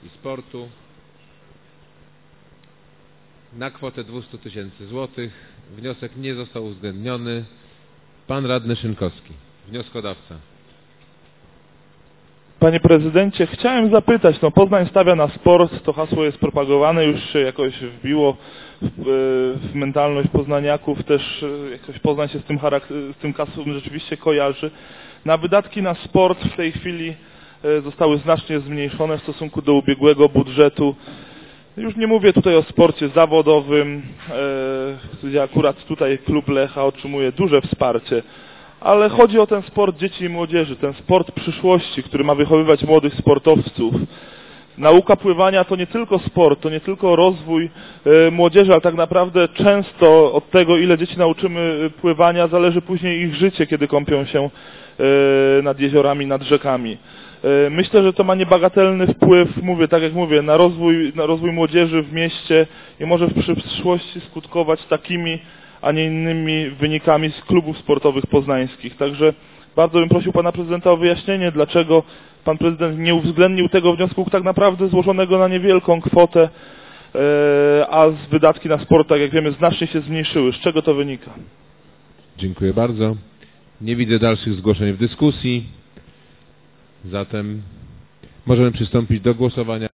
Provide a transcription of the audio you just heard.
i Sportu na kwotę 200 000 złotych. Wniosek nie został uwzględniony. Pan radny Szynkowski, wnioskodawca. Panie prezydencie, chciałem zapytać, no Poznań stawia na sport, to hasło jest propagowane, już się jakoś wbiło w mentalność poznaniaków, też jakoś Poznań się z tym hasłem rzeczywiście kojarzy. Na wydatki na sport w tej chwili zostały znacznie zmniejszone w stosunku do ubiegłego budżetu. Już nie mówię tutaj o sporcie zawodowym, gdzie akurat tutaj klub Lecha otrzymuje duże wsparcie, ale chodzi o ten sport dzieci i młodzieży, ten sport przyszłości, który ma wychowywać młodych sportowców. Nauka pływania to nie tylko sport, to nie tylko rozwój młodzieży, ale tak naprawdę często od tego, ile dzieci nauczymy pływania, zależy później ich życie, kiedy kąpią się nad jeziorami, nad rzekami. Myślę, że to ma niebagatelny wpływ, tak jak mówię, na rozwój młodzieży w mieście i może w przyszłości skutkować takimi, a nie innymi wynikami z klubów sportowych poznańskich. Także bardzo bym prosił pana prezydenta o wyjaśnienie, dlaczego pan prezydent nie uwzględnił tego wniosku tak naprawdę złożonego na niewielką kwotę, a wydatki na sport, tak jak wiemy, znacznie się zmniejszyły. Z czego to wynika? Dziękuję bardzo. Nie widzę dalszych zgłoszeń w dyskusji. Zatem możemy przystąpić do głosowania.